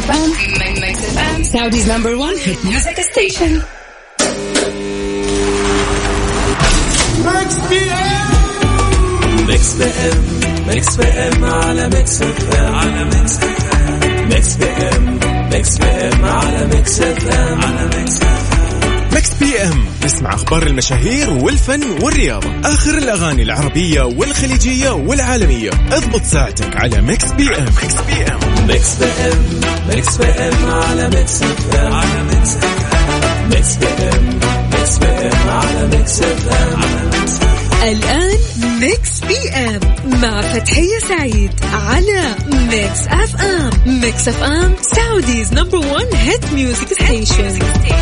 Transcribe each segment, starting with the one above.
FM. Mix FM. Saudi's #1 hit music station. Mix FM. Mix FM على Mix FM. على Mix FM. Mix FM. Mix FM على Mix FM. على Mix FM. ميكس بي ام اسمع أخبار المشاهير والفن والرياضة، آخر الأغاني العربية والخليجية والعالمية. اضبط ساعتك على ميكس بي ام. ميكس بي ام. ميكس بي ام. ميكس بي ام على ميكس ام. على ميكس ام. ميكس بي ام. ميكس بي ام على ميكس ام. على ميكس ام. الآن ميكس بي ام مع فتحية سعيد على ميكس اف ام. ميكس اف ام سعوديز #1 هيت ميوزك ستيشن.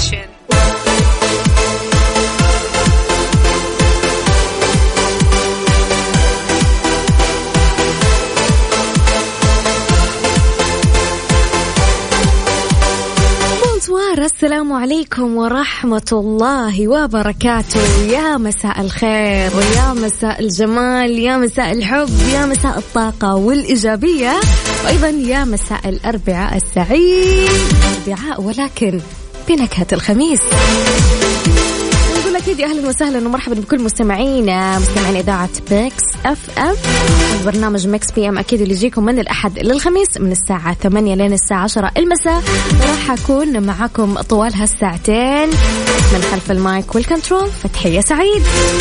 السلام عليكم ورحمة الله وبركاته. يا مساء الخير ويا مساء الجمال، يا مساء الحب، يا مساء الطاقة والإيجابية، وأيضا يا مساء الأربعاء السعيد، أربعاء ولكن بنكهة الخميس. نقول أكيد أهلا وسهلا ومرحبا بكل مستمعين إذاعة ميكس اف ام. البرنامج ميكس بي ام أكيد اللي يجيكم من الأحد للخميس من الساعة 8 لين الساعة 10 المساء. راح أكون معكم طوال هالساعتين من خلف المايك والكنترول فتحية سعيد.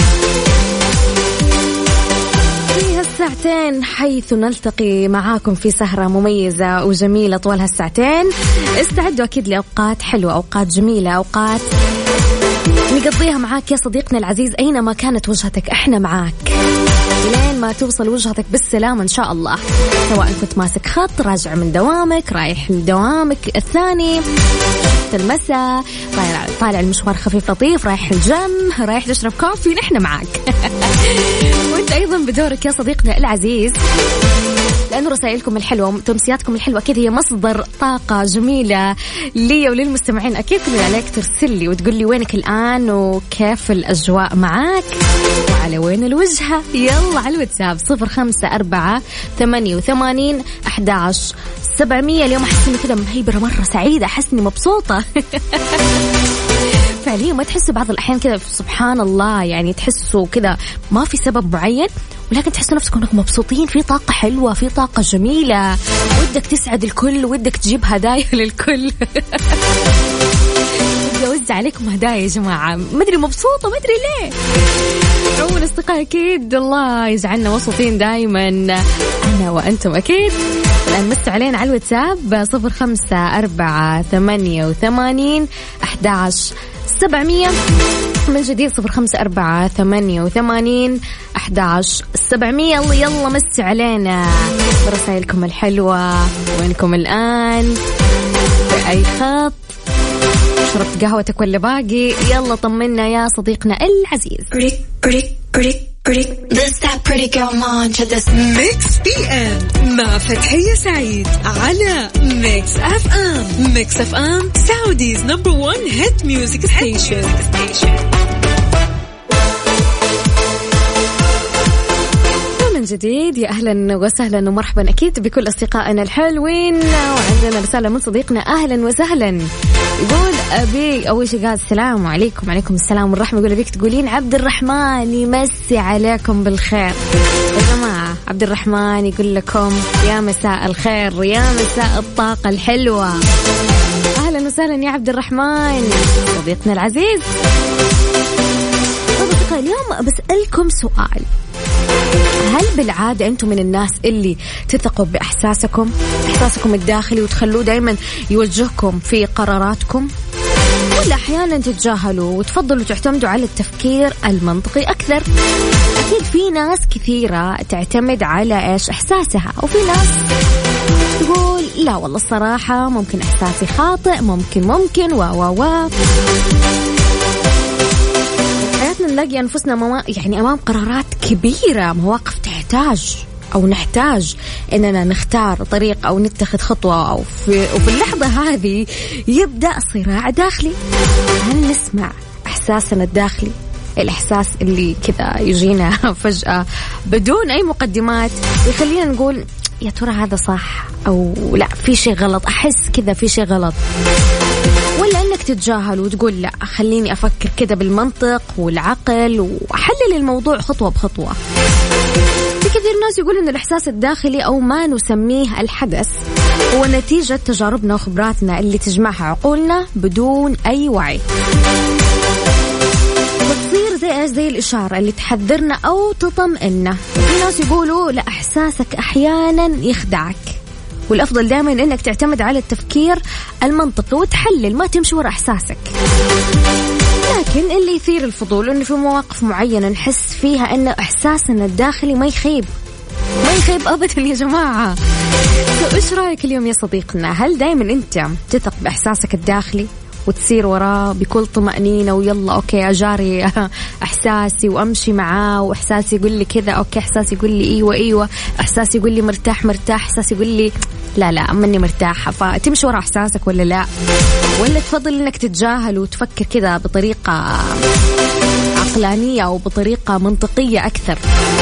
في هالساعتين حيث نلتقي معاكم في سهرة مميزة وجميلة طوال هالساعتين. استعدوا أكيد لأوقات حلوة، أوقات جميلة، أوقات نقضيها معاك يا صديقنا العزيز أينما كانت وجهتك. احنا معاك لين ما توصل وجهتك بالسلامة إن شاء الله، سواء كنت ماسك خط، راجع من دوامك، رايح لدوامك الثاني في المساء، طالع المشوار خفيف لطيف، رايح الجيم، رايح تشرب كوفي، نحن معاك. وانت أيضا بدورك يا صديقنا العزيز، لأنه رسائلكم الحلوة وتمسياتكم الحلوة أكيد هي مصدر طاقة جميلة لي وللمستمعين. أكيد كل عليك ترسل لي وتقول لي وينك الآن وكيف الأجواء معاك وعلى وين الوجهة. يلا على الواتساب 0548811700. اليوم أحس إني كذا مهيبرة مرة سعيدة، أحس إني مبسوطة. فعليا ما تحسوا بعض الأحيان كذا سبحان الله، يعني تحسوا كذا ما في سبب معين ولكن تحسوا نفسكم انكم مبسوطين، في طاقة حلوة، في طاقة جميلة، ودك تسعد الكل، ودك تجيب هدايا للكل. بدي أوزع عليكم هدايا يا جماعة، ما أدري مبسوطة، ما أدري ليه. أول أصدقاء أكيد الله يجعلنا مبسوطين دايما أنا وأنتم أكيد. الآن مسوا علينا على الواتساب 0548811700. من جديد 0548811700. يلا مسوا علينا برسائلكم الحلوة. وينكم الآن؟ بأي خط؟ شربت قهوتك ولا باقي؟ يلا طمنا يا صديقنا العزيز. This that pretty girl mantra. This ميكس بي ام مع فتحية سعيد على ميكس اف ام. ميكس اف ام سعوديز #1 هيت ميوزك ستيشن. من جديد يا أهلا وسهلا ومرحبا أكيد بكل أصدقائنا الحلوين. وعندنا رسالة من صديقنا أهلا وسهلا، يقول أبي أول شيء قال السلام عليكم. وعليكم السلام والرحمة. يقول أبيك تقولين عبد الرحمن يمسي عليكم بالخير. يا جماعة عبد الرحمن يقول لكم يا مساء الخير، يا مساء الطاقة الحلوة. أهلا وسهلا يا عبد الرحمن صديقنا العزيز. اليوم بسألكم سؤال، هل بالعادة أنتم من الناس اللي تثقوا بإحساسكم الداخلي وتخلوه دايما يوجهكم في قراراتكم، ولا أحيانا تتجاهلوا وتفضلوا تعتمدوا على التفكير المنطقي أكثر؟ أكيد في ناس كثيرة تعتمد على إيش إحساسها، وفي ناس تقول لا والله الصراحة ممكن إحساسي خاطئ، ممكن نلاقي أنفسنا يعني أمام قرارات كبيرة، مواقف تحتاج أو نحتاج إننا نختار طريق أو نتخذ خطوة، وفي اللحظة هذه يبدأ صراع داخلي. هل نسمع إحساسنا الداخلي، الإحساس اللي كذا يجينا فجأة بدون أي مقدمات يخلينا نقول يا ترى هذا صح أو لا، في شيء غلط، أحس كذا في شيء غلط، ولا أنك تتجاهل وتقول لا خليني أفكر كذا بالمنطق والعقل وأحلل الموضوع خطوة بخطوة. في كثير ناس يقول إن الإحساس الداخلي أو ما نسميه الحدث هو نتيجة تجاربنا وخبراتنا اللي تجمعها عقولنا بدون أي وعي، وتصير زي الإشارة اللي تحذرنا أو تطمئننا. في ناس يقولوا لا، إحساسك أحيانا يخدعك، والأفضل دائما إنك تعتمد على التفكير المنطقي وتحلل، ما تمشي وراء إحساسك. لكن اللي يثير الفضول إنه في مواقف معينة نحس فيها إن إحساسنا الداخلي ما يخيب أبدا يا جماعة. إيش رأيك اليوم يا صديقنا؟ هل دائما أنت تثق بإحساسك الداخلي وتسير وراه بكل طمأنينة ويلا أوكي أجاري إحساسي وأمشي معاه، وإحساسي يقول لي كذا أوكي، إحساسي يقول لي أيوة، إحساسي يقول لي مرتاح، إحساسي يقول لي لا مني مرتاحة، فتمشي ورا إحساسك ولا لا؟ ولا تفضل إنك تتجاهل وتفكر كذا بطريقة عقلانية أو بطريقة منطقية أكثر؟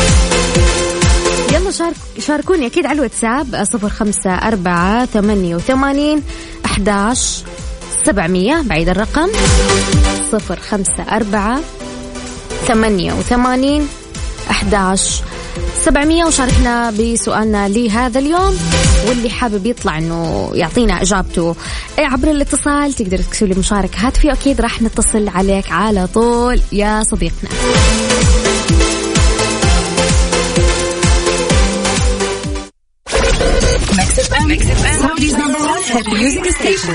يلا شاركوني أكيد على الواتساب 0548811700. بعيد الرقم 0548811700، وشاركنا بسؤالنا لهذا اليوم، واللي حابب يطلع انه يعطينا اجابته عبر الاتصال تقدر تكتب لي مشاركة هاتفية، اكيد راح نتصل عليك على طول يا صديقنا. Saudi's number one hit music station.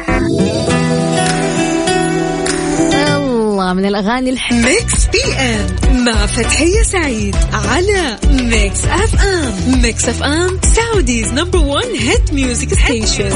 الله من الأغاني ميكس بي ام مع فتحية سعيد على ميكس اف ام. ميكس اف ام Saudi's number one hit music station.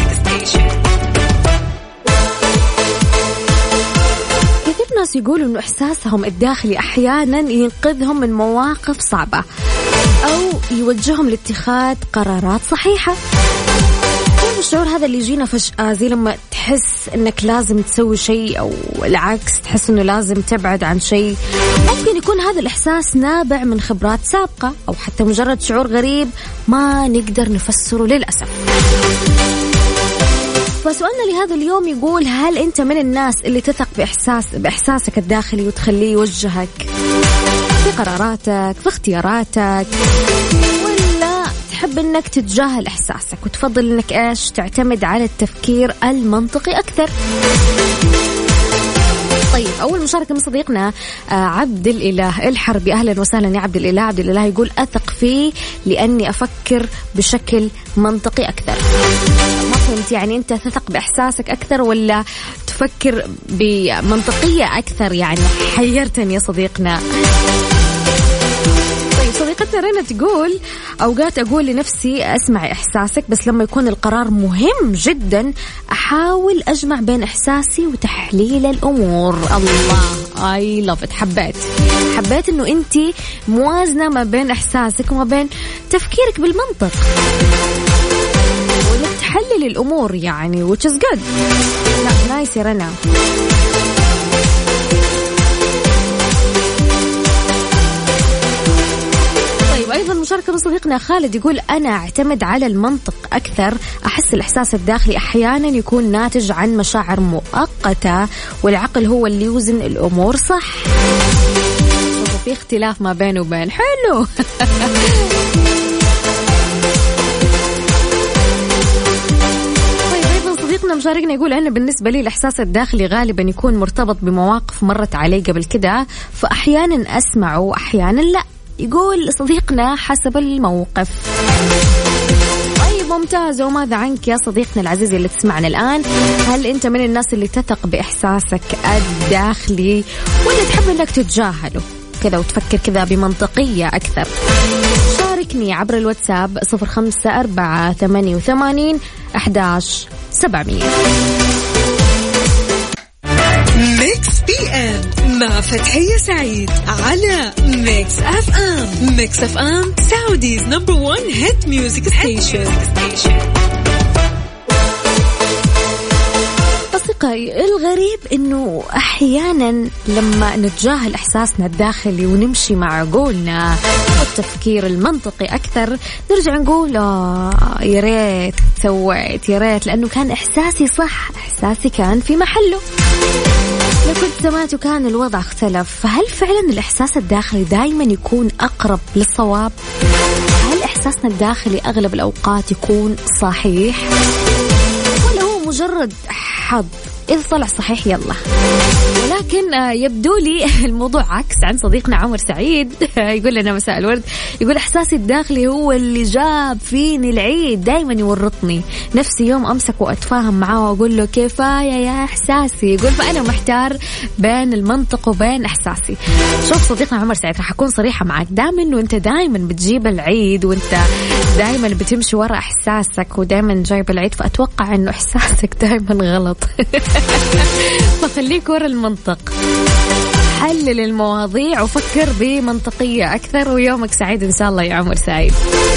كثير ناس يقولوا إنه إحساسهم الداخلي أحيانا ينقذهم من مواقف صعبة أو يوجههم لاتخاذ قرارات صحيحة. الشعور هذا اللي يجينا فجأة، زي لما تحس انك لازم تسوي شيء او العكس تحس انه لازم تبعد عن شيء. ممكن يكون هذا الاحساس نابع من خبرات سابقة او حتى مجرد شعور غريب ما نقدر نفسره للأسف. فسؤالنا لهذا اليوم يقول: هل انت من الناس اللي تثق بإحساسك الداخلي وتخليه يوجهك في قراراتك في اختياراتك، تحب انك تتجاهل احساسك وتفضل انك ايش تعتمد على التفكير المنطقي اكثر؟ طيب اول مشاركه من صديقنا عبد الاله الحربي. اهلا وسهلا يا عبد الاله. عبد الاله يقول: اثق فيه لاني افكر بشكل منطقي اكثر. ما فهمت، يعني انت تثق باحساسك اكثر ولا تفكر بمنطقيه اكثر؟ يعني حيرتني يا صديقنا. صديقتنا رنا تقول: أوقات أقول لنفسي أسمع إحساسك، بس لما يكون القرار مهم جدا أحاول أجمع بين إحساسي وتحليل الأمور. الله I love it. حبيت إنه أنتي موازنة ما بين إحساسك وما بين تفكيرك بالمنطق وإنك تحلل الأمور، يعني which is good. لا نايس يا رنا. أيضا مشاركة من صديقنا خالد يقول: أنا أعتمد على المنطق أكثر، أحس الإحساس الداخلي أحيانا يكون ناتج عن مشاعر مؤقتة والعقل هو اللي يوزن الأمور صح. في اختلاف ما بينه وبين حلو. صديقنا مشاركنا يقول: أنا بالنسبة لي الإحساس الداخلي غالبا يكون مرتبط بمواقف مرت علي قبل كده، فأحيانا أسمعه وأحيانا لا. يقول صديقنا حسب الموقف. طيب ممتاز. وماذا عنك يا صديقنا العزيز اللي تسمعنا الآن؟ هل أنت من الناس اللي تثق بإحساسك الداخلي ولا تحب أنك تتجاهله كذا وتفكر كذا بمنطقية أكثر؟ شاركني عبر الواتساب 0548811700. ميكس بي ام مع فتحية سعيد على ميكس اف ام. ميكس اف ام Saudi's number one hit music station. الغريب إنه أحيانا لما نتجاهل إحساسنا الداخلي ونمشي مع عقولنا والتفكير المنطقي أكثر نرجع نقول يا ريت سويت، يا ريت لأنه كان إحساسي صح، إحساسي كان في محله، لو كنت سمعت وكان الوضع اختلف. فهل فعلا الإحساس الداخلي دايما يكون أقرب للصواب؟ هل إحساسنا الداخلي أغلب الأوقات يكون صحيح ولا هو مجرد حظ؟ إذا طلع صحيح يلا، ولكن يبدو لي الموضوع عكس عن صديقنا عمر سعيد. يقول لنا مساء الورد، يقول إحساسي الداخلي هو اللي جاب فيني العيد، دايما يورطني، نفسي يوم أمسك وأتفاهم معاه وأقول له كفاية يا إحساسي. يقول فأنا محتار بين المنطق وبين إحساسي. شوف صديقنا عمر سعيد، راح أكون صريحة معك، دائما إنه أنت دائما بتجيب العيد وأنت دائما بتمشي وراء إحساسك ودائما جايب العيد، فأتوقع إنه إحساسك دائما غلط. فخليك ورا المنطق، حلل المواضيع وفكر بمنطقية أكثر، ويومك سعيد إن شاء الله يا عمر سعيد.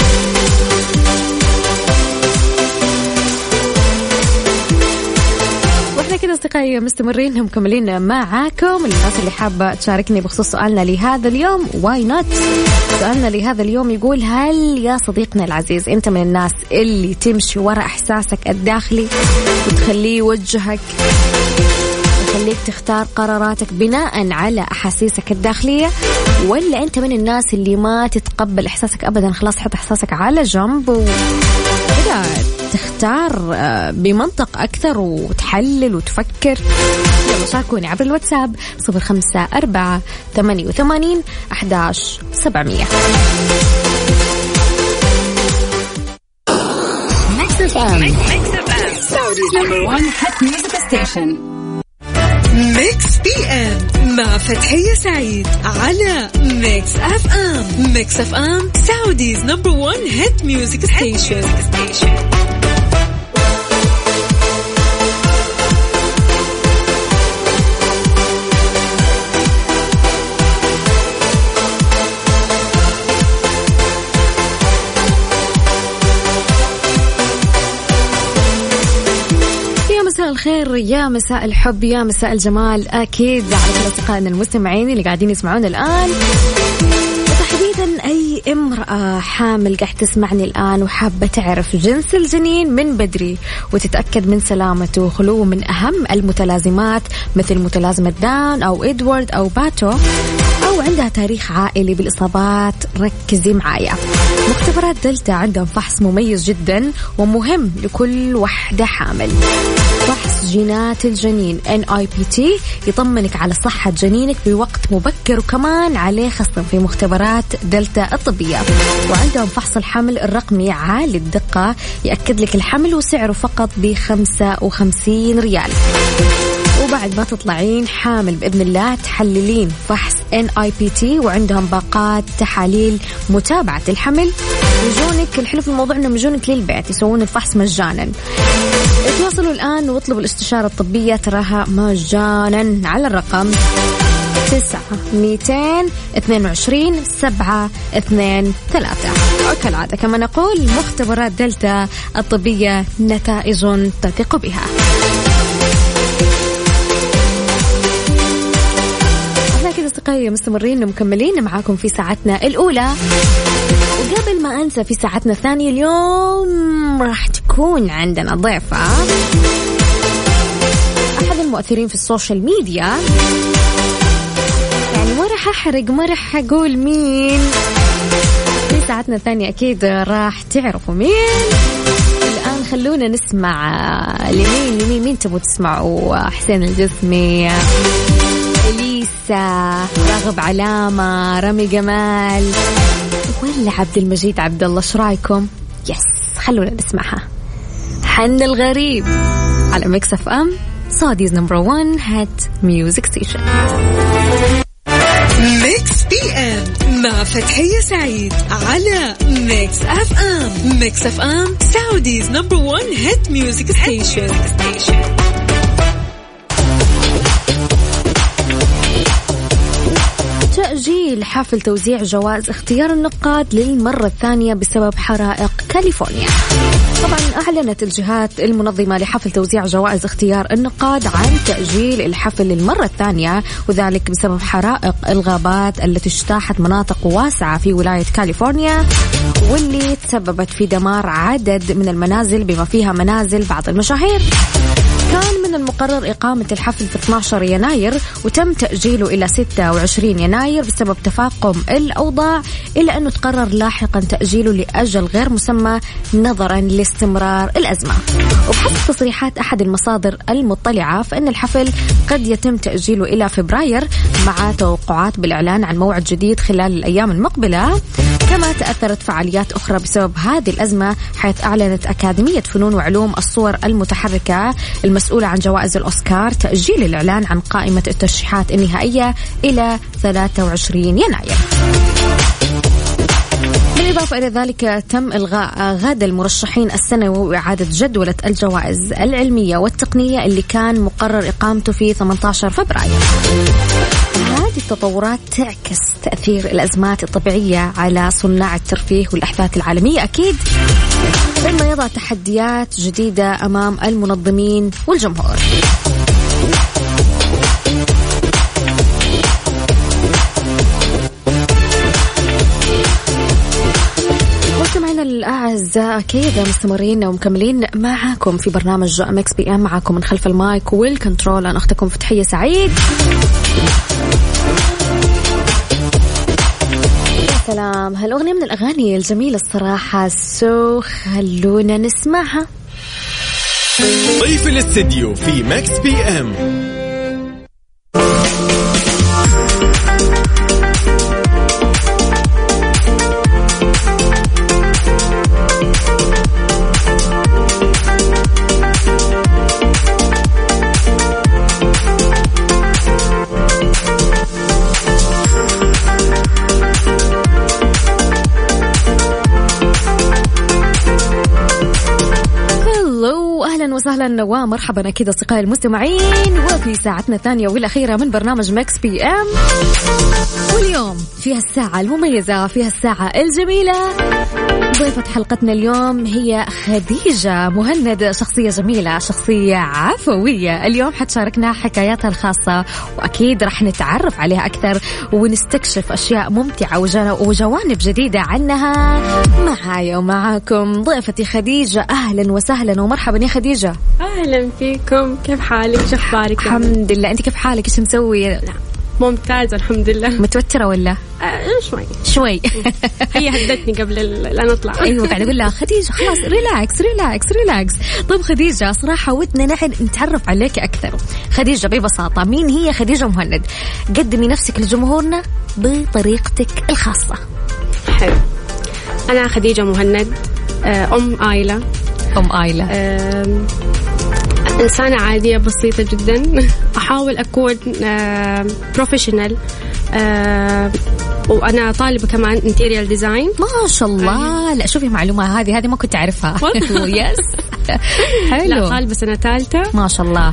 واحنا كده أصدقائي مستمرين مكملين معاكم. الناس اللي حابة تشاركني بخصوص سؤالنا لهذا اليوم واي نوت. سؤالنا لهذا اليوم يقول هل يا صديقنا العزيز أنت من الناس اللي تمشي وراء إحساسك الداخلي وتخليه يوجهك ويخليك تختار قراراتك بناء على أحاسيسك الداخلية، ولا أنت من الناس اللي ما تتقبل إحساسك أبدا، خلاص حط إحساسك على جنب وكذا تختار بمنطق أكثر وتحلل وتفكر؟ يلا شاركوني عبر الواتساب 0548811700. ميكس بي ام مع فتحية سعيد على ميكس اف ام. ميكس اف ام سعوديز نمبر 1 هيت ميوزك ستيشن. الخير، يا مساء الحب، يا مساء الجمال، أكيد على كل أصدقائنا المستمعين اللي قاعدين يسمعون الآن، وتحديدا أي امرأة حامل قاعد تسمعني الآن وحابة تعرف جنس الجنين من بدري وتتأكد من سلامته وخلوه من أهم المتلازمات مثل متلازمة داون أو إدوارد أو باتو، أو عندها تاريخ عائلي بالإصابات. ركزي معايا، مختبرات دلتا عندهم فحص مميز جدا ومهم لكل وحدة حامل. فحص جينات الجنين NIPT يطمنك على صحة جنينك بوقت مبكر، وكمان عليه خصم في مختبرات دلتا الطبية. وعندهم فحص الحمل الرقمي عالي الدقة يأكد لك الحمل وسعره فقط ب55 ريال. وبعد ما تطلعين حامل بإذن الله تحللين فحص NIPT، وعندهم باقات تحاليل متابعة الحمل. يجونك الحلو في الموضوع إنهم يجونك للبيت يسوون الفحص مجانا. تواصلوا الآن واطلبوا الاستشارة الطبية، تراها مجانا على الرقم 9-222-723. وكالعادة كما نقول مختبرات دلتا الطبية نتائج تثق بها. أصدقائي مستمرين ومكملين معاكم في ساعتنا الأولى. وقبل ما أنسى، في ساعتنا الثانية اليوم راح تكون عندنا ضيفة أحد المؤثرين في السوشيال ميديا، يعني ما راح أحرق، ما راح أقول مين. في ساعتنا الثانية أكيد راح تعرفوا مين. الآن خلونا نسمع لمين تبغوا تسمعوا؟ حسين الجسمي، راغب علامة، رامي جمال، ولا عبد المجيد عبد الله؟ ايش رايكم؟ يس، خلونا نسمعها. حن الغريب على ميكس اف ام سعوديز نمبر 1 هات ميوزك ستيشن. ميكس بي ام مع فتحية سعيد على ميكس اف ام. ميكس اف ام سعوديز نمبر 1 هات ميوزك ستيشن. تأجيل حفل توزيع جوائز اختيار النقاد للمرة الثانية بسبب حرائق كاليفورنيا. طبعا أعلنت الجهات المنظمة لحفل توزيع جوائز اختيار النقاد عن تأجيل الحفل للمرة الثانية، وذلك بسبب حرائق الغابات التي اجتاحت مناطق واسعة في ولاية كاليفورنيا، واللي تسببت في دمار عدد من المنازل بما فيها منازل بعض المشاهير. كان من المقرر إقامة الحفل في 12 يناير وتم تأجيله إلى 26 يناير بسبب تفاقم الأوضاع، إلا أنه تقرر لاحقا تأجيله لأجل غير مسمى نظرا لاستمرار الأزمة. وبحسب تصريحات أحد المصادر المطلعة فإن الحفل قد يتم تأجيله إلى فبراير مع توقعات بالإعلان عن موعد جديد خلال الأيام المقبلة. كما تأثرت فعاليات أخرى بسبب هذه الأزمة، حيث أعلنت أكاديمية فنون وعلوم الصور المتحركة المسؤولة عن جوائز الأوسكار تأجيل الإعلان عن قائمة الترشيحات النهائية إلى 23 يناير. بالإضافة إلى ذلك تم إلغاء غدا المرشحين السنوي وإعادة جدولة الجوائز العلمية والتقنية اللي كان مقرر إقامته في 18 فبراير. هذه التطورات تعكس تأثير الأزمات الطبيعية على صناع الترفيه والأحداث العالمية أكيد، مما يضع تحديات جديدة أمام المنظمين والجمهور. مستمعينا الأعزاء كذا مستمرين ومكملين معاكم في برنامج ميكس بي ام، معاكم من خلف المايك والكنترول أنا أختكم فتحية سعيد. سلام، هالأغنية من الأغاني الجميلة الصراحة، خلونا نسمعها. ضيف الاستديو في ميكس بي ام. وسهلا ومرحبا أكيد أصدقائي المستمعين، وفي ساعتنا الثانية والأخيرة من برنامج ميكس بي ام، واليوم فيها الساعة المميزة، فيها الساعة الجميلة. ضيفة حلقتنا اليوم هي خديجة مهند، شخصية جميلة، شخصية عفوية. اليوم حتشاركنا حكاياتها الخاصة، وأكيد رح نتعرف عليها أكثر ونستكشف أشياء ممتعة وجوانب جديدة عنها. معايا ومعاكم ضيفتي خديجة، أهلا وسهلا ومرحبا يا خديجة. أهلا فيكم، كيف حالك؟ شو أخبارك؟ الحمد لله، أنت كيف حالك؟ إيش مسوي؟ ممتازة الحمد لله. متوترة ولا؟ شوي هي هدتني قبل لا نطلع. أيوة قاعدة أقول لها خديجة خلاص ريلاكس. طيب خديجة، صراحة ودنا نتعرف عليك أكثر. خديجة ببساطة، مين هي خديجة مهند؟ قدمي نفسك لجمهورنا بطريقتك الخاصة. حلو، أنا خديجة مهند، أم آيلة. إنسانة عادية بسيطة جدا، أحاول أكون بروفيشنال، وأنا طالبة كمان انتيريال ديزاين. ما شاء الله. لا شوفي معلومة هذه ما كنت أعرفها. يس حلو. لا طالبة سنة ثالثة. ما شاء الله.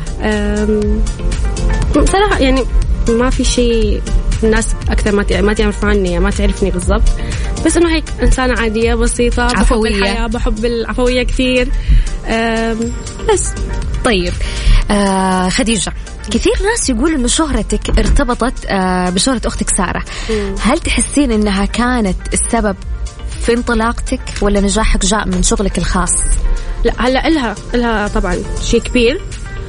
صراحة يعني ما في شيء الناس أكثر ما تعرف عني، ما تعرفني بالضبط، بس إنه هيك إنسانة عادية بسيطة، عفوية، بحب العفوية كثير بس. طيب خديجة، كثير ناس يقول إنه شهرتك ارتبطت بشهرة أختك سارة. هل تحسين إنها كانت السبب في انطلاقتك، ولا نجاحك جاء من شغلك الخاص؟ لا، هلا إلها طبعا شيء كبير.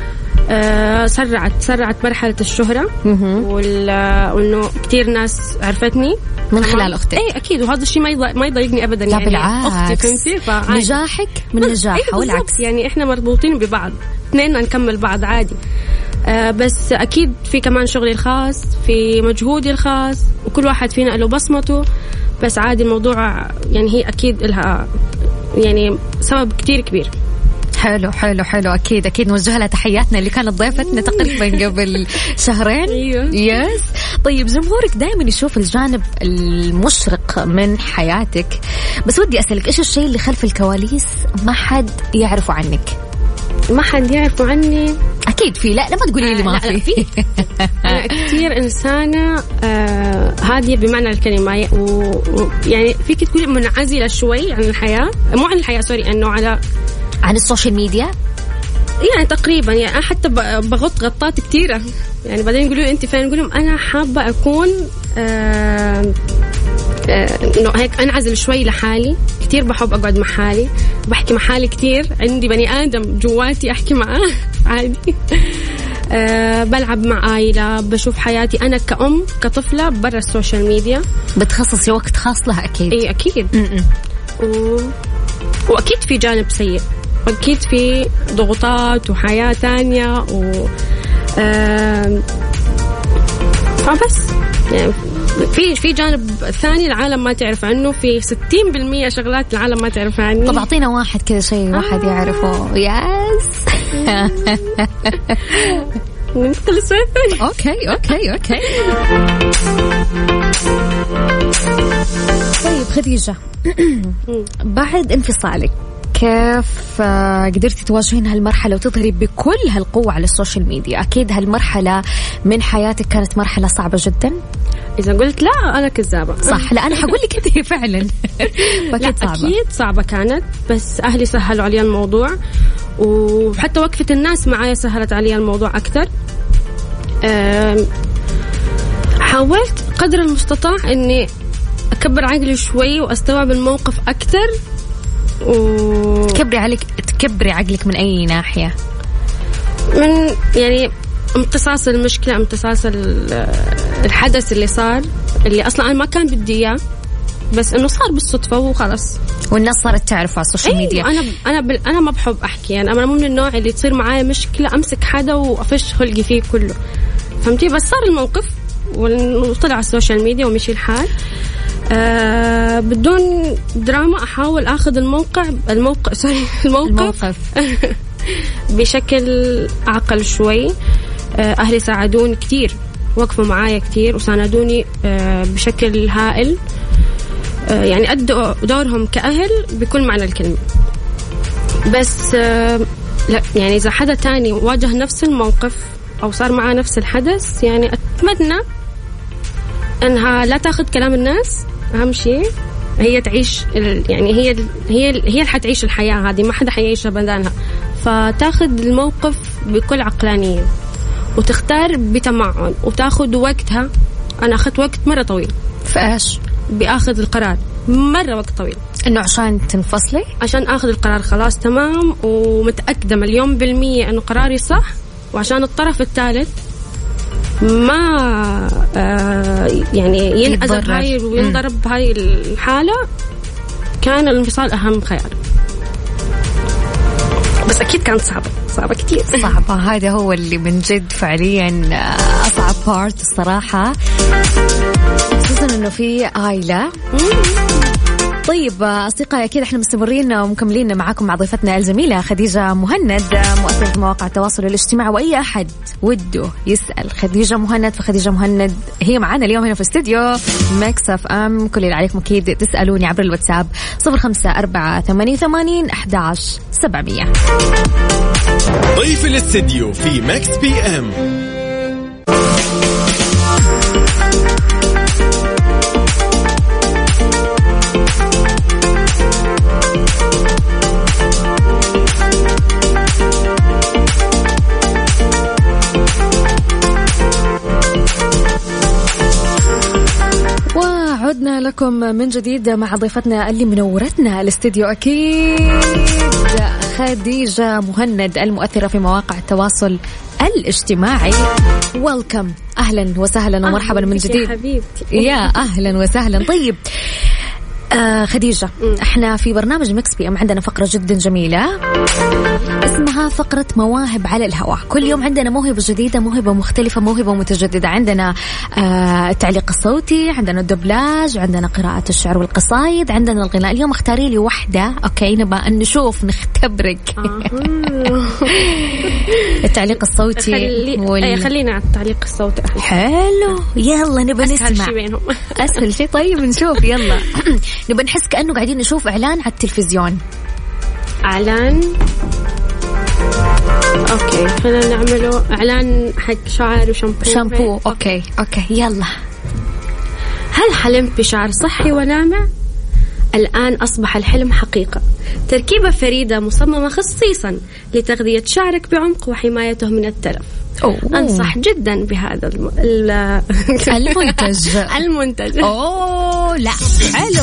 سرعت مرحلة الشهرة، وإنه كتير ناس عرفتني من خلال أختك. أي أكيد، وهذا الشيء ما يضايقني أبدا. لا يعني بالعكس، أختي فهمتي، نجاحك من نجاحها والعكس. يعني إحنا مربوطين ببعض، اثنين نكمل بعض عادي. بس أكيد في كمان شغلي الخاص، في مجهودي الخاص، وكل واحد فينا له بصمته. بس عادي الموضوع، يعني هي أكيد لها يعني سبب كتير كبير. حلو أكيد نوجه لها تحياتنا اللي كانت ضيفتنا تقريبا قبل شهرين. أيوه. يس. طيب جمهورك دائما يشوف الجانب المشرق من حياتك، بس ودي أسألك إيش الشيء اللي خلف الكواليس ما حد يعرفه عنك؟ ما حد يعرفه عني؟ أكيد في، لا ما تقولي لي ما في. أنا كثير إنسانة هادية بمعنى الكلمة، ويعني فيك تقولي منعزلة شوي عن الحياة، مو عن الحياة سوري، إنه عن السوشيال ميديا يعني تقريبا. يعني أنا حتى بغط غطات كثيرة، يعني بعدين يقولوا لي أنت فين، أقول لهم أنا حابة أكون إنه هيك أنعزل شوي لحالي. كتير بحب أقعد مع حالي، بحكي مع حالي كتير، عندي بني آدم جواتي أحكي معاه عادي. بلعب مع عائلة، بشوف حياتي أنا كأم كطفلة برا السوشيال ميديا. بتخصصي وقت خاص لها أكيد. إيه أكيد. وأكيد في جانب سيء، أكيد في ضغوطات وحياة تانية فبس يعني في جانب ثاني العالم ما تعرف عنه، في 60% شغلات العالم ما تعرف عني. طب أعطينا واحد كذا شيء واحد يعرفه. ياس. ندخل السؤال الثاني. أوكي. طيب خديجة، بعد انفصالك كيف قدرتي تواجهين هالمرحلة وتظهري بكل هالقوة على السوشيال ميديا؟ أكيد هالمرحلة من حياتك كانت مرحلة صعبة جدا. إذا قلت لا أنا كذابة. صح، لا أنا حقول لك أنت فعلا. لا صعبة. أكيد صعبة كانت، بس أهلي سهلوا علي الموضوع، وحتى وقفة الناس معايا سهلت علي الموضوع أكتر. حاولت قدر المستطاع إني أكبر عقلي شوي وأستوعب الموقف أكتر. تكبري عقلك من أي ناحية؟ من يعني امتصاص المشكلة، امتصاص الحدث اللي صار، اللي أصلا أنا ما كان بدي إياه، بس إنه صار بالصدفة وخلاص، والناس صارت تعرف على السوشيال ميديا. أنا ما بحب أحكي، يعني أنا مو من النوع اللي تصير معايا مشكلة أمسك حدا وأفش خلقي فيه كله، فهمتي؟ بس صار الموقف وطلع على السوشيال ميديا ومشي الحال. بدون دراما أحاول أخذ الموقف بشكل أعقل شوي. أهلي ساعدوني كتير، وقفوا معايا كتير وساندوني بشكل هائل، يعني أدوا دورهم كأهل بكل معنى الكلمة. بس لا يعني إذا حدا تاني واجه نفس الموقف أو صار معاه نفس الحدث، يعني أتمنى أنها لا تأخذ كلام الناس. أهم شيء هي تعيش، يعني هي اللي حتعيش الحياة هذه، ما حدا حيعيشها بدانها. فتاخذ الموقف بكل عقلانية وتختار بتمعن وتاخذ وقتها. أنا أخذت وقت مرة طويل فايش بأخذ القرار، مرة وقت طويل، إنه عشان تنفصلي، عشان أخذ القرار خلاص تمام ومتأكدة 100% إنه قراري صح، وعشان الطرف الثالث ما يعني ينأذى هاي وينضرب بهاي الحالة، كان الانفصال أهم خيار. بس أكيد كانت صعبة كتير. صعبة، هذا هو اللي من جد فعليا أصعب بارت الصراحة، خصوصا إنه في عائلة. طيب أصدقائي، أكيد إحنا مستمرين ومكملين معاكم مع ضيفتنا الجميلة خديجة مهند، مؤسسة مواقع التواصل الاجتماعي. وأي أحد وده يسأل خديجة مهند، فخديجة مهند هي معنا اليوم هنا في استوديو ميكس اف ام. كل اللي عليكم أكيد تسألوني عبر الواتساب 0548811700. ضيف الاستديو في ميكس بي ام. عدنا لكم من جديد مع ضيفتنا اللي منورتنا الاستديو أكيد خديجة مهند، المؤثرة في مواقع التواصل الاجتماعي. ويلكم، أهلا وسهلا ومرحبا من جديد يا حبيبتي. يا أهلا وسهلا. طيب خديجة، احنا في برنامج ميكس بي ام عندنا فقرة جدا جميلة اسمها فقرة مواهب على الهواء. كل يوم عندنا موهبة جديدة، موهبة مختلفة، موهبة متجددة. عندنا التعليق الصوتي، عندنا الدبلاج، عندنا قراءة الشعر والقصايد، عندنا الغناء. اليوم اختاري لي واحدة، اوكي؟ نبغى نشوف نختبرك. التعليق الصوتي خلينا على التعليق الصوتي. حلو، يلا نبغى نسمع. أسهل شيء. طيب نشوف، يلا نبغى نحس كأنه قاعدين نشوف إعلان على التلفزيون. إعلان اوكي خلينا نعمله اعلان حق شعر وشامبو. اوكي يلا. هل حلمت بشعر صحي وناعم؟ الآن أصبح الحلم حقيقة. تركيبة فريدة مصممة خصيصا لتغذية شعرك بعمق وحمايته من التلف. أنصح جدا بهذا المنتج. لا حلو.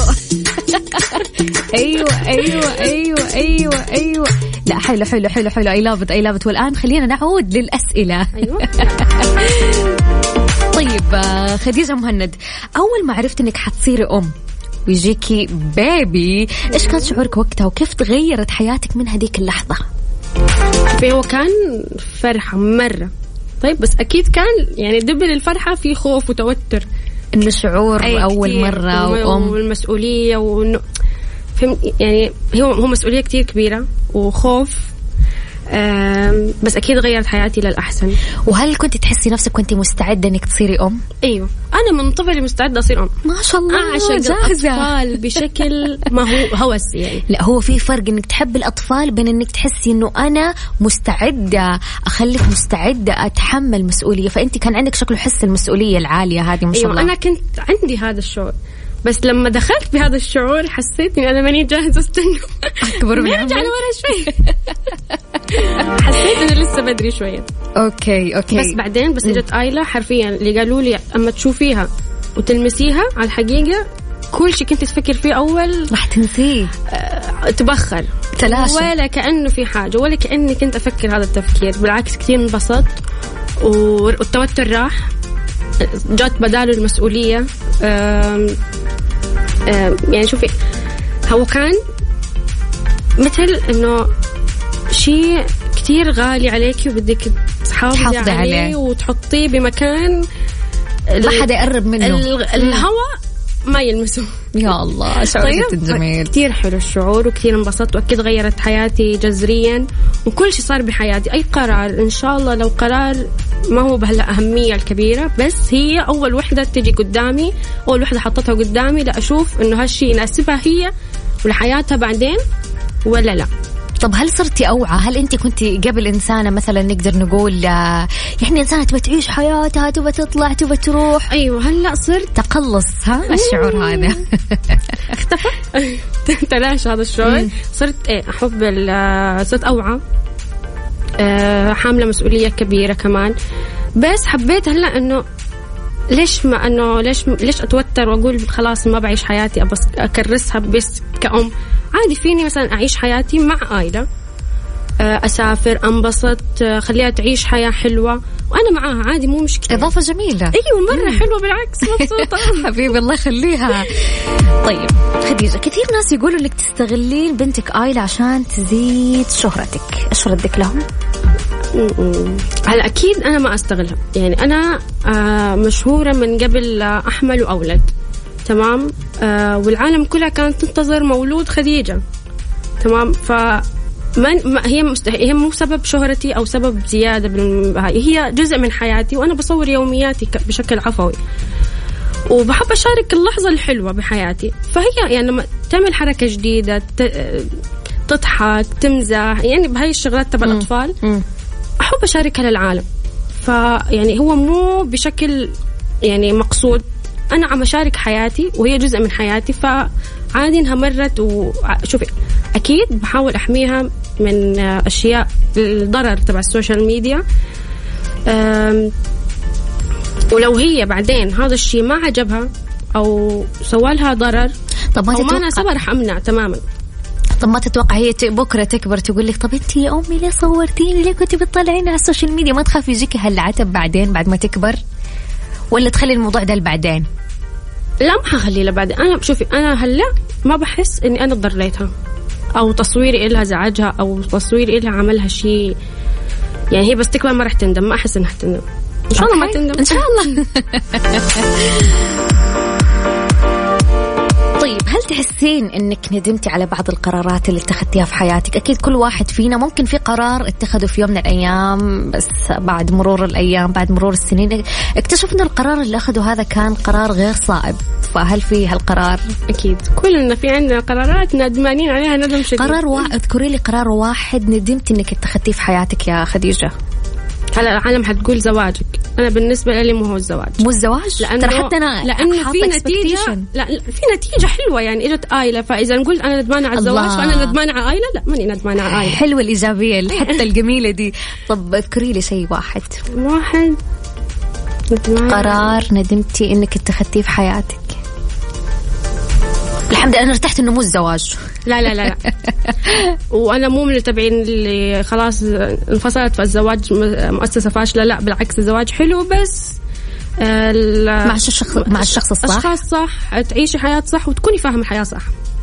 أيوة. لا حلو. I love it. والآن خلينا نعود للأسئلة. أيوة. طيب خديجة مهند، أول ما عرفت إنك حتصيري ويجيكي بيبي، إيش كان شعورك وقتها وكيف تغيرت حياتك من هذيك اللحظة؟ هو كان فرحة مرة. طيب بس أكيد كان يعني دبل الفرحة في خوف وتوتر، إنه شعور أول مرة والمسؤولية وإنه يعني هو مسؤولية كتير كبيرة وخوف. بس أكيد غيرت حياتي للأحسن. وهل كنت تحسي نفسك كنت مستعدة إنك تصيري أيوة، أنا من طفلي مستعدة أصير ما شاء الله. أعشق الأطفال بشكل ما هو هوس يعني. لا هو في فرق إنك تحب الأطفال بين إنك تحسي إنه أنا مستعدة أخليك مستعدة أتحمل مسؤولية. فأنت كان عندك شكله حس المسؤولية العالية هذه ما شاء الله. أيوة أنا كنت عندي هذا الشعور، بس لما دخلت بهذا الشعور حسيت إني أنا ماني جاهزة استنى أكبر من أرجع لورا شوي. حسيت إنه لسه بدري شوية. أوكي بس بعدين بس إجت آيلا حرفيا اللي قالوا لي أما تشوفيها وتلمسيها على الحقيقة كل شيء كنت تفكر فيه أول راح تنسيه. تبخر تلاشى، ولا كأنه في حاجة ولا كأني كنت أفكر هذا التفكير. بالعكس كثير انبسطت والتوتر راح، جات بداله المسؤولية. يعني شوفي هو كان مثل إنه شيء كتير غالي عليكي وبدك تحافظي عليه وتحطيه بمكان ما حدا يقرب منه، الهواء ما يلمسه. يا الله شعور جدا جميل. كتير حلو الشعور وكتير انبسطت وأكيد غيرت حياتي جذريا وكل شيء صار بحياتي. أي قرار إن شاء الله لو قرار ما هو بهالأهمية الكبيرة، بس هي أول وحدة تجي قدامي، أول وحدة حطتها قدامي لأشوف إنه هالشيء يناسبها هي ولحياتها بعدين ولا لا. طب هل صرتي أوعى؟ هل أنت كنت قبل إنسانة مثلا نقدر نقول يعني إنسانة تبى تعيش حياتها، تبى تطلع، تبى تروح؟ أيوة هلأ صرت تقلص الشعور هذا اختفى تلاشى هذا الشعور. صرت أحب صرت أوعى، حاملة مسؤولية كبيرة كمان. بس حبيت هلأ إنه ليش أتوتر وأقول خلاص ما بعيش حياتي أبى أكرسها بس كأم. عادي فيني مثلا أعيش حياتي مع آيلة، أسافر، أنبسط، خليها تعيش حياة حلوة وأنا معاها عادي مو مشكلة. إضافة جميلة. أيوة مرة حلوة بالعكس مبسوطة. حبيبي الله يخليها. طيب خديجة، كثير ناس يقولوا لك تستغلين بنتك آيلة عشان تزيد شهرتك، إيش ردك لهم؟ هلا أكيد أنا ما أستغلها، يعني أنا مشهورة من قبل أحمل وأولد، تمام. والعالم كلها كانت تنتظر مولود خديجة، تمام. هي مو سبب شهرتي أو سبب زيادة هي جزء من حياتي وأنا بصور يومياتي بشكل عفوي وبحب أشارك اللحظة الحلوة بحياتي. فهي يعني لما تعمل حركة جديدة، تضحك، تمزح، يعني بهاي الشغلات تبع الأطفال أحب أشاركها للعالم. فيعني هو مو بشكل يعني مقصود، أنا عم أشارك حياتي وهي جزء من حياتي، فعادي إنها مرت. وشوفي أكيد بحاول أحميها من أشياء الضرر تبع السوشيال ميديا. ولو هي بعدين هذا الشيء ما عجبها أو سوالها ضرر طب أو ما ناسبها رح أمنع تماما. طب ما تتوقع هي بكرة تكبر تقول لك طب انتي يا أمي ليه صورتيني، ليه كنتي بتطلعيني على السوشيال ميديا؟ ما تخافي يجيكي هالعتب بعدين بعد ما تكبر، ولا تخلي الموضوع ده بعدين؟ لا ما حخليه لبعدين. أنا شوفي أنا هلا ما بحس إني أنا ضريتها أو تصويري إلها زعجها أو تصويري إلها عملها شيء، يعني هي بس تكبر ما رح تندم، ما أحس إنها تندم إن شاء الله ما تندم إن شاء الله. طيب هل تحسين انك ندمتي على بعض القرارات اللي اتخذتيها في حياتك؟ اكيد كل واحد فينا ممكن في قرار اتخذه في يوم من الايام، بس بعد مرور الايام بعد مرور السنين اكتشف ان القرار اللي اخذه هذا كان قرار غير صائب، فهل في هالقرار؟ اكيد كلنا في عندنا قرارات ندمانين عليها ندم شديد. اذكري لي قرار واحد ندمتي انك اتخذتيه في حياتك يا خديجة. هلا العالم حتقول زواجك، انا بالنسبه لي مو هو الزواج. مو الزواج؟ ترى حتى انا لانه في نتيجه، لا في نتيجه حلوه يعني اجت آيلة، فاذا نقول انا ندمانه على الزواج فانا ندمانه على آيلة، لا ماني ندمانه على آيلة. حلوه الايجابيه حتى الجميله دي. طب اذكري لي شيء واحد قرار ندمتي انك اتخذتيه في حياتك. الحمد لله انا ارتحت انه مو الزواج. لا لا لا, لا. وانا مو من التابعين اللي خلاص انفصلت فالزواج مؤسسه فاشله، لا بالعكس الزواج حلو، بس مع الشخص الصح، اشخاص صح، تعيشي حياه صح وتكوني فاهمه الحياه صح.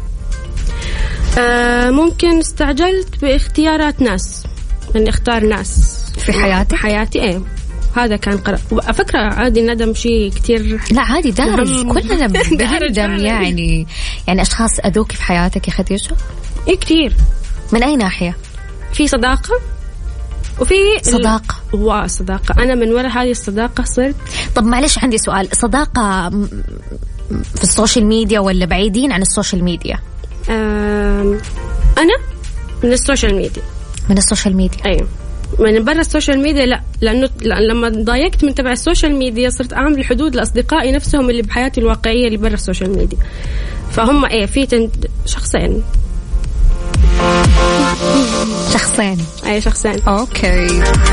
ممكن استعجلت باختيارات ناس، اني اختار ناس في حياتي ايه هذا كان قرار. فكرة عادي الندم شيء كتير، لا عادي دارج، كلنا بندم يعني أشخاص أذوك في حياتك يا خديجة؟ إيه كتير. من أي ناحية؟ في صداقة وفي صداقة أنا من وراء هذه الصداقة صرت. طب معلش عندي سؤال، صداقة في السوشيال ميديا ولا بعيدين عن السوشيال ميديا؟ أنا من السوشيال ميديا. من السوشيال ميديا؟ أيوة. من برا السوشيال ميديا لا، لأنه لما ضايقت من تبع السوشيال ميديا صرت أعمل حدود لأصدقائي نفسهم اللي بحياتي الواقعية اللي برا السوشيال ميديا. فهم إيه في شخصين. أي شخصين. أوكي.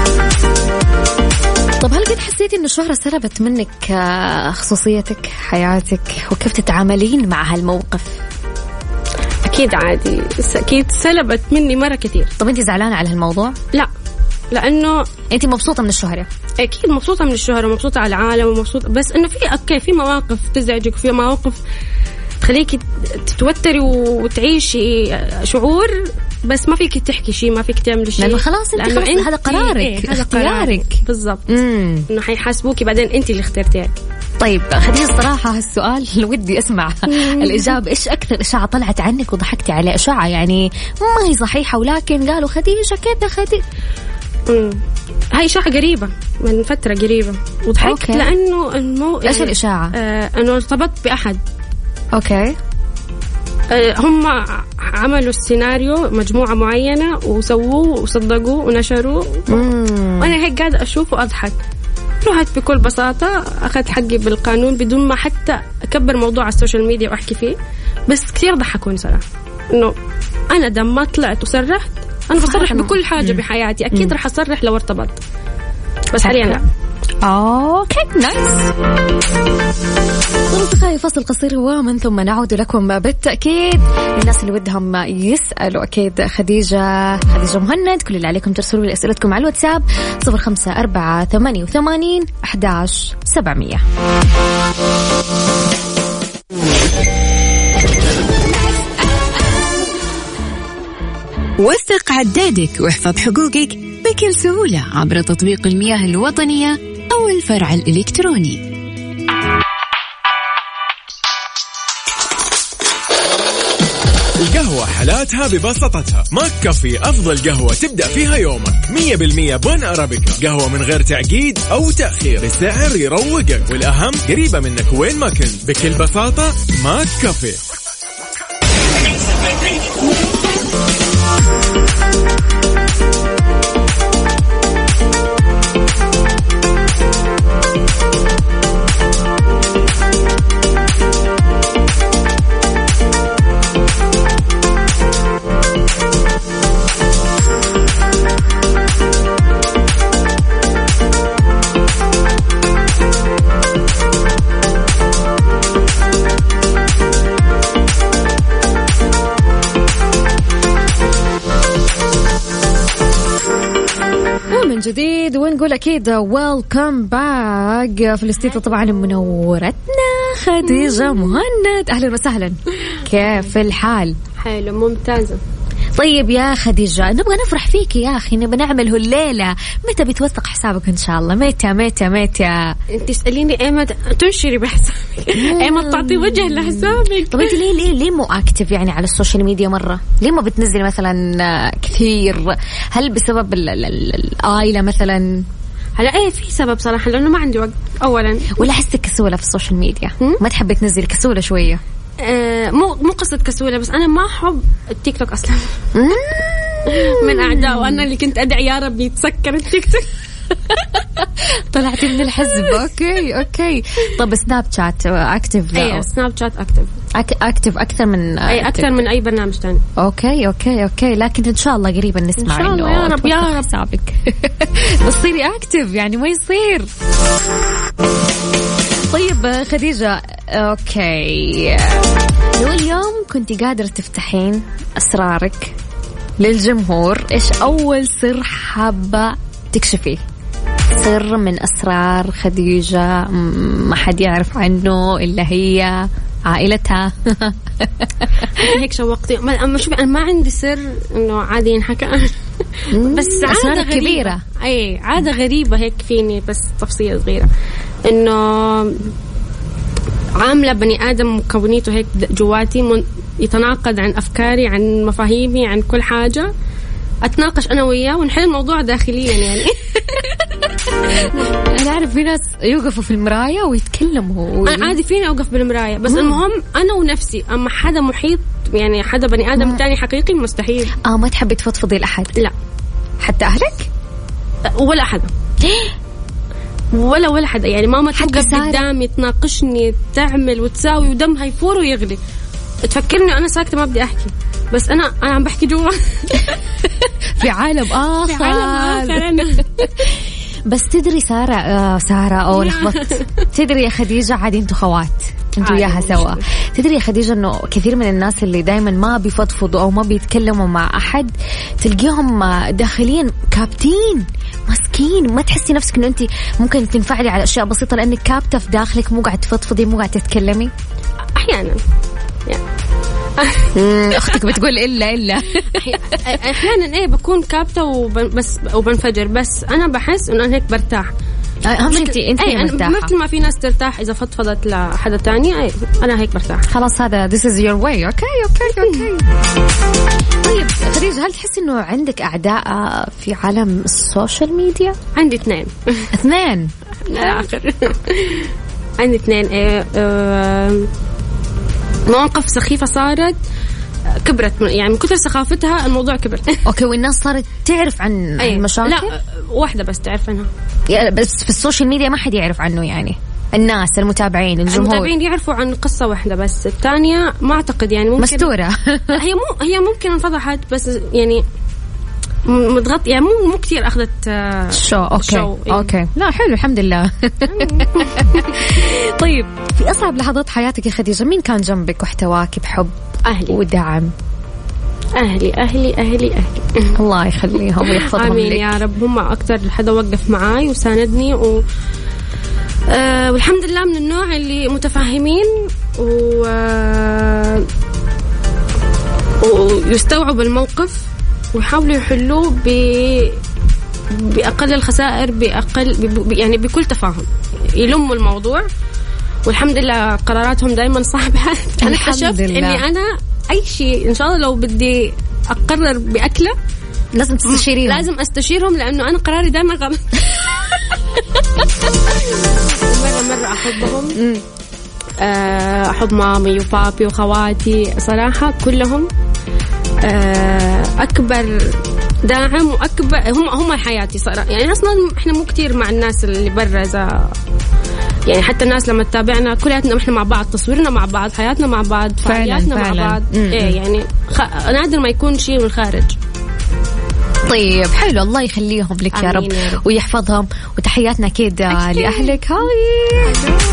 طب هل قد حسيتي إن الشهرة سلبت منك خصوصيتك حياتك، وكيف تتعاملين مع هالموقف؟ أكيد عادي، أكيد سلبت مني مرة كتير. طب أنت زعلانة على هالموضوع؟ لا، لأنه أنت مبسوطة من الشهرة. أكيد مبسوطة من الشهرة ومبسوطة على العالم ومبسوطة، بس إنه في مواقف تزعجك وفي مواقف تخليكي تتوتري وتعيشي شعور، بس ما فيك تحكي شيء، ما فيك تعمل شيء، لأنه خلاص أنت هذا قرارك، هذا اختيارك بالضبط. إنه حيحاسبوكي بعدين أنت اللي اخترتيه. طيب خديجة صراحة هالسؤال ودي أسمع الإجابة. إيش أكثر إشاعة طلعت عنك وضحكتي عليه؟ إشاعة يعني ما هي صحيحة ولكن قالوا خديجة كده هاي إشاعة قريبة من فترة قريبة وضحكت لأنه إيش الإشاعة؟ أنه ارتبطت بأحد. أوكي. هم عملوا السيناريو مجموعة معينة وسووه وصدقوه ونشروه وأنا هيك قاعدة أشوف وأضحك. رحت بكل بساطة أخذت حقي بالقانون بدون ما حتى أكبر موضوع على السوشيال ميديا وأحكي فيه، بس كثير ضحكوني صراحة. إنه أنا دم ما طلعت وصرحت، أنا بصرح بكل حاجة بحياتي، أكيد رح أصرح لو ارتبط، بس حاليا لا. اوكي نايس. أصدقائي فصل قصير ومن ثم نعود لكم بالتأكيد. الناس اللي ودهم يسألوا أكيد خديجة مهند، كل اللي عليكم ترسلوا لي أسئلتكم على الواتساب 0548811700. وثق عدادك واحفظ حقوقك بكل سهولة عبر تطبيق المياه الوطنية أو الفرع الإلكتروني. القهوة حالاتها ببساطتها. ماك كافي أفضل قهوة تبدأ فيها يومك، 100% بن أرابيكا، قهوة من غير تعقيد أو تأخير، بسعر يروقك، والأهم قريبة منك وين ما كنت. بكل بساطة ماك كافي. جديد ونقول أكيد ويلكم باك في الاستيطة. طبعا منورتنا خديجة مهند، أهلا وسهلا. كيف الحال؟ حلو ممتازة. طيب يا خديجة نبغى نفرح فيك يا أخي، نبغى نعمله الليلة. متى بتوثق حسابك إن شاء الله؟ متى أنت تسأليني أيمتى تنشري بحسابك؟ أيمتى تعطي وجه لحسابك؟ طب أنت ليه مو أكتف يعني على السوشيال ميديا مرة؟ ليه ما بتنزلي مثلا كثير؟ هل بسبب العائلة مثلا؟ هلا ايه في سبب صراحة، لأنه ما عندي وقت أولا، ولا حسك كسولة في السوشيال ميديا؟ ما تحبي تنزلي كسولة شوية؟ مو قصة كسولة، بس أنا ما أحب التيك توك أصلا. من أعداء، وأنا اللي كنت أدعي يا رب يتسكر التيك توك. طلعتي من الحزب. اوكي. طب سناب شات اكتف؟ ايه سناب شات اكتف اكثر من اكثر من اي برنامج ثاني. اوكي لكن ان شاء الله قريبا نسمع إن شاء الله يا رب حسابك. بس صيري اكتف يعني ما يصير. طيب خديجة، اوكي، لو اليوم كنتي قادرة تفتحين اسرارك للجمهور، ايش اول سر حابة تكشفيه؟ سر من أسرار خديجة ما حد يعرف عنه إلا هي عائلتها. هيك شوقتي. شوفي أنا ما عندي سر إنه عادي ينحكى، بس عادة كبيرة. أي عادة غريبة هيك فيني، بس تفصيلة صغيرة إنه عاملة بني آدم مكونيته هيك جواتي يتناقض عن أفكاري، عن مفاهيمي، عن كل حاجة. أتناقش أنا وياه ونحل الموضوع داخليا يعني. أنا أعرف في ناس يوقفوا في المراية ويتكلموا. أنا عادي فيني أوقف بالمراية، بس المهم أنا ونفسي. أما حدا محيط يعني حدا بني آدم تاني حقيقي مستحيل. ما تحبي تفضفضي لأحد؟ لا. حتى أهلك؟ ولا أحد. ولا حدا يعني. ماما توقف قدامي تناقشني، تعمل وتساوي ودمها يفور ويغلي، تفكرني أنا ساكتة ما بدي أحكي، بس أنا عم بحكي جوا. في عالم آخر. بس تدري سارة أو لخبطت. تدري يا خديجة، عادي انتوا خوات، انتوا وياها سوا. تدري يا خديجة انه كثير من الناس اللي دايما ما بيفضفضوا او ما بيتكلموا مع احد، تلقيهم داخليا كابتين مسكين. ما تحسي نفسك انه انت ممكن تنفعلي على اشياء بسيطة لانك كابتة في داخلك، مو قاعد تفضفضي، مو قاعد تتكلمي؟ احيانا اختك بتقول الا احيانا ايه بكون كابتة وبنفجر، بس انا بحس انه انا هيك برتاح. اهم شيء انت مرتاحه، مثل ما في ناس ترتاح اذا فضفضت لحدا تاني، انا هيك برتاح. خلاص هذا this is your way. اوكي. طيب خديجة، هل تحس انه عندك اعداء في عالم السوشيال ميديا؟ عندي اثنين. اخر عندي اثنين. مواقف سخيفة صارت كبرت يعني من كثر سخافتها الموضوع كبر. اوكي، والناس صارت تعرف عن المشاكل؟ لا، واحدة بس تعرف عنها. بس في السوشيال ميديا ما حد يعرف عنه يعني؟ الناس المتابعين المتابعين يعرفوا عن قصة واحدة بس، الثانية ما أعتقد يعني ممكن مستورة. هي ممكن انفضحت بس يعني مضغط يعني مو كتير أخذت شو. أوكي. لا حلو الحمد لله. طيب في أصعب لحظات حياتك يا خديجة مين كان جنبك واحتواك بحب؟ أهلي ودعم. أهلي. الله يخليهم ويحفظهم آمين لك يا رب. هم أكتر حدا وقف معاي وساندني والحمد لله من النوع اللي متفاهمين ويستوعبوا الموقف ويحاولوا يحلوه بأقل الخسائر، يعني بكل تفاهم يلموا الموضوع. والحمد لله قراراتهم دايما صعبة. أنا اكتشفت إني أنا أي شيء إن شاء الله لو بدي أقرر بأكلة لازم تستشيريهم. لازم أستشيرهم لأنه أنا قراري دايما غلط. مرة أحبهم. أحب مامي وبابي وخواتي صراحة كلهم. أكبر داعم وأكبر هم حياتي صراحة. يعني أصلا إحنا مو كتير مع الناس اللي برا يعني حتى الناس لما تتابعنا كلياتنا إحنا مع بعض، تصويرنا مع بعض، حياتنا مع بعض، فعالياتنا مع بعض. يعني نادر ما يكون شيء من الخارج. طيب حلو، الله يخليهم لك يا رب ويحفظهم. وتحياتنا أكيد لأهلك. هاي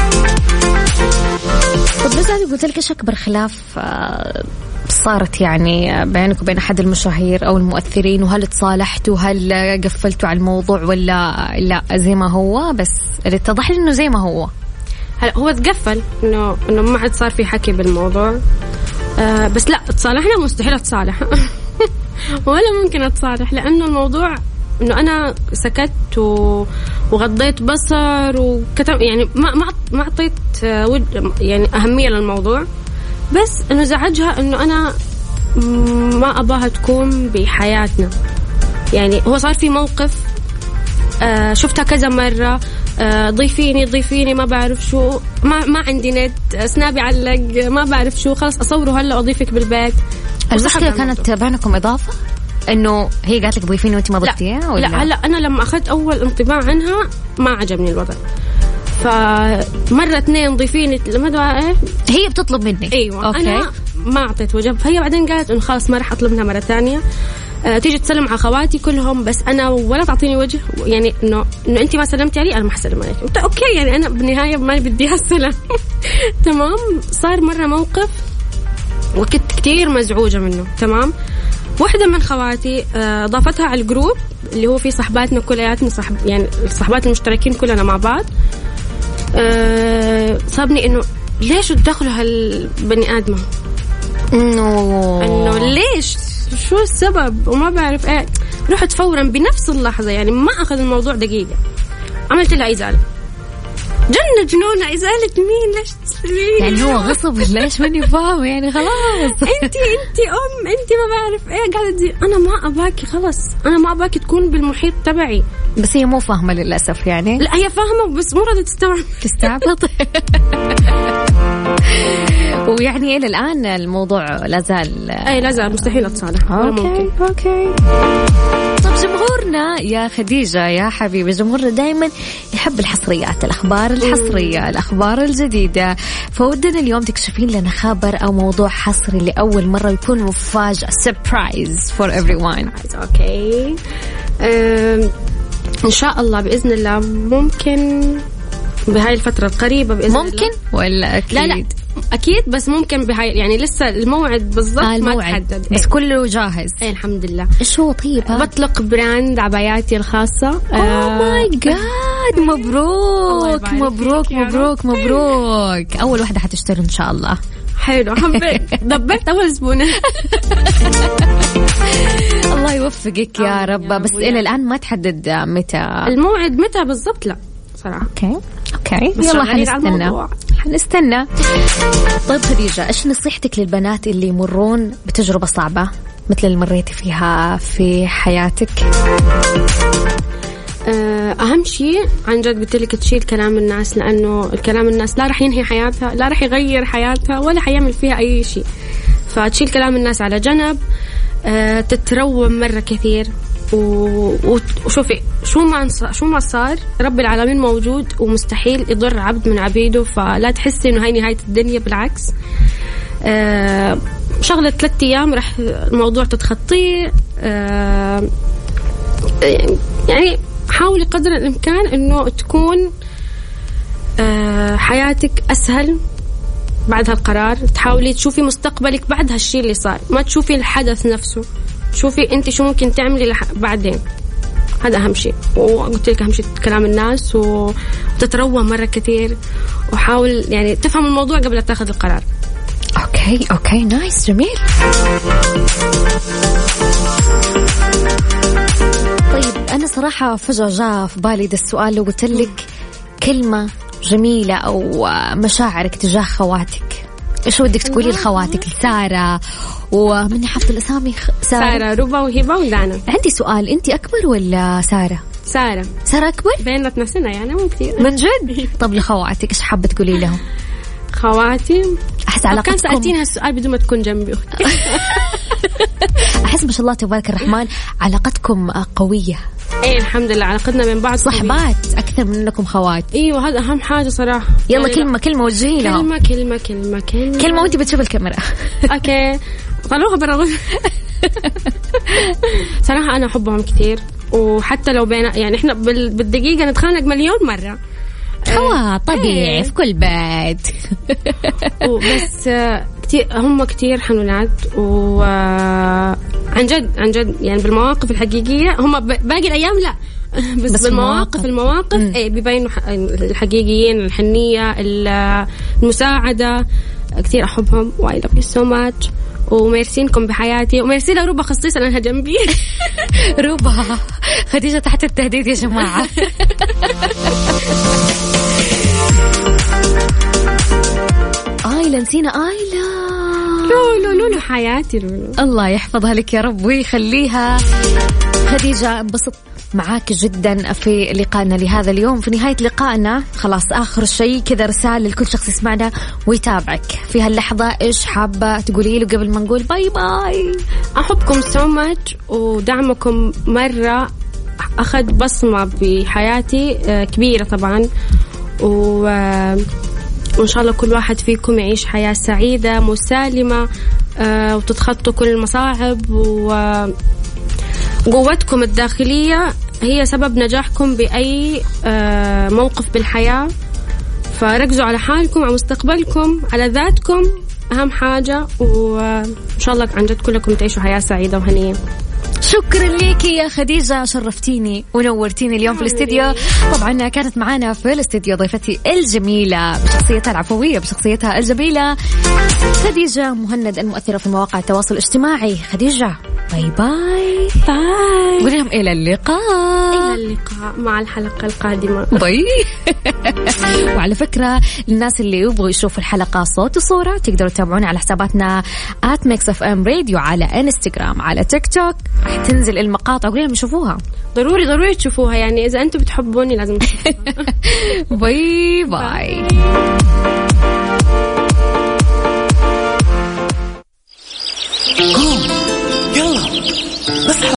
طب بس أنا قلت لك إيش أكبر خلاف صارت يعني بينك وبين أحد المشاهير أو المؤثرين، وهل تصالحتوا؟ هل قفلتوا على الموضوع ولا لا زي ما هو؟ بس اللي اتضح لي إنه زي ما هو. هلا هو تقفل إنه ما عاد صار في حكي بالموضوع. بس لا تصالحنا، مستحيل تصالح. ولا ممكن أتصارح، لأنه الموضوع إنه أنا سكت وغضيت بصر وكتب، يعني ما أعطيت يعني أهمية للموضوع، بس إنه زعجها إنه أنا ما أباها تكون بحياتنا. يعني هو صار في موقف شفتها كذا مرة، ضيفيني ما بعرف شو، ما عندي نت، سنابي علق، ما بعرف شو، خلاص أصوره هلا أضيفك بالبيت. المشكلة كانت بينكم إضافة إنه هي قالت لك ضيفيني وأنت ما ضفتيها ولا؟ لا هلا أنا لما أخذت أول انطباع عنها ما عجبني الوضع، فمرة 2 ضيفيني لما هي بتطلب منك. أيوة أوكي. أنا ما أعطيت وجه، فهي بعدين قالت إنه خلاص ما راح أطلب منها مرة تانية. تيجي تسلم على خواتي كلهم بس أنا ولا تعطيني وجه، يعني إنه أنت ما سلمتي علي أنا ما حسلم عليك. أوكي يعني أنا بالنهاية ما بديها السلام. تمام. صار مرة موقف وكنت كتير مزعوجة منه. تمام. واحدة من خواتي ضافتها على الجروب اللي هو فيه صحباتنا كلياتنا، يعني الصحبات المشتركين كلنا مع بعض. صابني إنه ليش تدخلوا هالبني آدمة، إنه ليش، شو السبب، وما بعرف ايه. رحت فورا بنفس اللحظة، يعني ما أخذ الموضوع دقيقة، عملت لها إزالة. جنونة. إزالة مين؟ ليش تسوين؟ يعني هو غصب ليش ماني فاهم يعني خلاص. انتي انتي ما بعرف ايه قاعدة تزي. أنا ما أباكي، خلاص أنا ما أباكي تكون بالمحيط تبعي. بس هي مو فاهمة للأسف يعني. لا هي فاهمة بس مو راضية تستعبط. ويعني إلى الآن الموضوع لازال لازال مستحيل أتصالح. أوكي. طب جمهورنا يا خديجة يا حبيبي، جمهورنا دايما يحب الحصريات، الأخبار الحصرية، الأخبار الجديدة، فودنا اليوم تكشفين لنا خبر أو موضوع حصري لأول مرة يكون مفاجأة، surprise for everyone. أوكي. إن شاء الله بإذن الله ممكن بهاي الفترة القريبة بإذن الله. ممكن ولا أكيد؟ لا أكيد، بس ممكن بهاي، يعني لسه الموعد بالضبط ما تحدد. بس كله جاهز. الحمد لله. إيش هو؟ طيب بطلق براند عباياتي الخاصة. ماي جاد، مبروك مبروك مبروك مبروك. أول واحدة حتشتري إن شاء الله. حلو، حبيت دبرت أول زبونة. الله يوفقك يا رب. بس إلى الآن ما تحدد متى الموعد، متى بالضبط لا صراحة. أوكي يلا حنستنى. طيب خديجة، إيش نصيحتك للبنات اللي يمرون بتجربة صعبة مثل اللي مريتي فيها في حياتك؟ أهم شيء عن جد قلت لك تشيل كلام الناس، لأنه الكلام الناس لا رح ينهي حياتها، لا رح يغير حياتها، ولا حيعمل فيها أي شيء. فتشيل كلام الناس على جنب، تتروم مرة كثير، وشوفي شو ما صار رب العالمين موجود ومستحيل يضر عبد من عبيده. فلا تحسي إنه هاي نهاية الدنيا، بالعكس. شغلة 3 أيام رح الموضوع تتخطيه. يعني حاولي قدر الإمكان إنه تكون حياتك أسهل بعد هالقرار. تحاولي تشوفي مستقبلك بعد هالشي اللي صار، ما تشوفي الحدث نفسه، شوفي أنت شو ممكن تعملي بعدين. هذا أهم شيء. وقلت لك أهم شيء كلام الناس، وتتروى مرة كثير، وحاول يعني تفهم الموضوع قبل تاخذ القرار. أوكي نايس، جميل. طيب أنا صراحة فجأة جاء في بالي ده السؤال، لو قلت لك كلمة جميلة أو مشاعرك تجاه خواتك، إيش ودك تقولي لخواتك؟ لسارة، ومني حفظ الأسامي، سارة، ربا، وهبة، ودانا. عندي سؤال، أنت أكبر ولا سارة؟ سارة أكبر؟ بيننا سنة يعني، مو كتير. من جد؟ طب لخواتك إيش حابة تقولي لهم؟ خواتي أحس علاقتكم، كان سألتين هالسؤال بدون ما تكون جنبي أختي. أحس ما شاء الله تبارك الرحمن علاقتكم قوية. ايه الحمد لله، علاقتنا بين بعض صحبات أكثر منكم خوات. ايوه هذا أهم حاجة صراحة. يلا يعني كلمة وجهي لهم. كلمة وانت بتشوف الكاميرا. اوكي طلعوها برا. صراحة أنا أحبهم كثير، وحتى لو بين يعني إحنا بالدقيقة نتخانق مليون مرة. طبيعي في كل بيت. بس كتير هم كتير حنونات، وعن جد يعني بالمواقف الحقيقية هم باقي الأيام لا، بس بالمواقف بيبينوا الحقيقيين، الحنية، المساعدة، كتير أحبهم و I love you so much. وميرسينكم بحياتي وميرسي لروبا خصيصا لأنها جنبي. روبا خديجة تحت التهديد يا جماعة. آيلا نسينا آيلا. لولو حياتي لولو. الله يحفظها لك يا رب ويخليها. خديجة انبسط معاك جدا في لقائنا لهذا اليوم. في نهاية لقائنا خلاص آخر شيء كذا رسالة لكل شخص يسمعنا ويتابعك في هاللحظة، إيش حابة تقولي له قبل ما نقول باي باي؟ أحبكم so much ودعمكم مرة أخذ بصمة بحياتي كبيرة طبعا، وإن شاء الله كل واحد فيكم يعيش حياة سعيدة مسالمة وتتخطوا كل المصاعب، وقوتكم الداخلية هي سبب نجاحكم بأي موقف بالحياة. فركزوا على حالكم، على مستقبلكم، على ذاتكم أهم حاجة، وإن شاء الله عن جد كلكم تعيشوا حياة سعيدة وهنية. شكرا ليكي يا خديجة، شرفتيني ونورتيني اليوم في الاستديو. طبعا كانت معانا في الاستديو ضيفتي الجميلة بشخصيتها العفوية بشخصيتها الجميلة خديجة مهند، المؤثرة في مواقع التواصل الاجتماعي. خديجة باي باي. باي. قولي لهم إلى اللقاء. إلى اللقاء مع الحلقة القادمة. باي. وعلى فكرة للناس اللي يبغوا يشوفوا الحلقة صوت وصورة تقدروا تتابعونا على حساباتنا @mixfmradio على انستغرام، على تيك توك راح تنزل المقاطع وقولي لهم يشوفوها. ضروري تشوفوها، يعني إذا أنتم بتحبوني لازم تشوفوها. باي باي.